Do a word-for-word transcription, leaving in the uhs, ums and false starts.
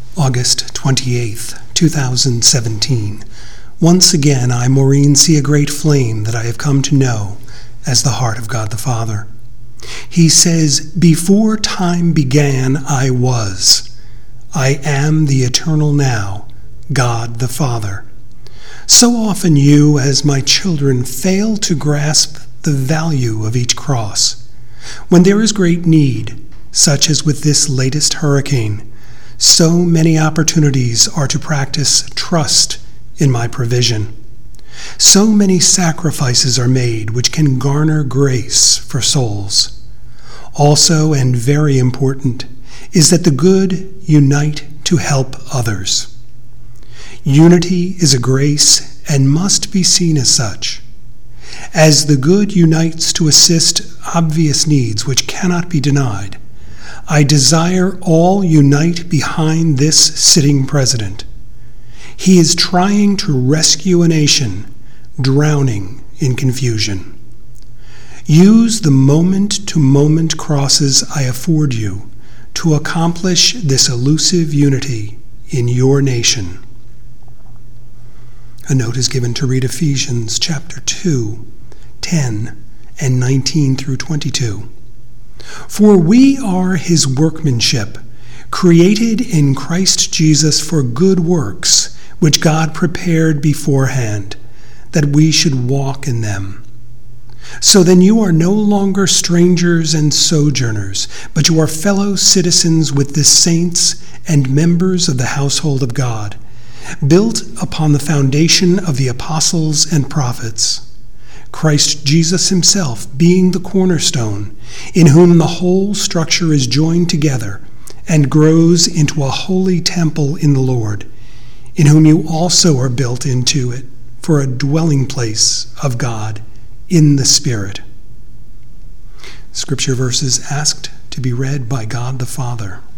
August twenty-eighth, two thousand seventeen. Once again, I, Maureen, see a great flame that I have come to know as the heart of God the Father. He says, "Before time began, I was. I am the eternal now, God the Father." So often you, as my children, fail to grasp the value of each cross. When there is great need, such as with this latest hurricane, so many opportunities are to practice trust in my provision. So many sacrifices are made which can garner grace for souls. Also, and very important, is that the good unite to help others. Unity is a grace and must be seen as such. As the good unites to assist obvious needs which cannot be denied, I desire all unite behind this sitting president. He is trying to rescue a nation drowning in confusion. Use the moment-to-moment crosses I afford you to accomplish this elusive unity in your nation. A note is given to read Ephesians chapter two, ten, and nineteen through twenty-two. "For we are his workmanship, created in Christ Jesus for good works, which God prepared beforehand, that we should walk in them. So then you are no longer strangers and sojourners, but you are fellow citizens with the saints and members of the household of God, built upon the foundation of the apostles and prophets, Christ Jesus himself being the cornerstone, in whom the whole structure is joined together and grows into a holy temple in the Lord, in whom you also are built into it for a dwelling place of God in the Spirit." Scripture verses asked to be read by God the Father.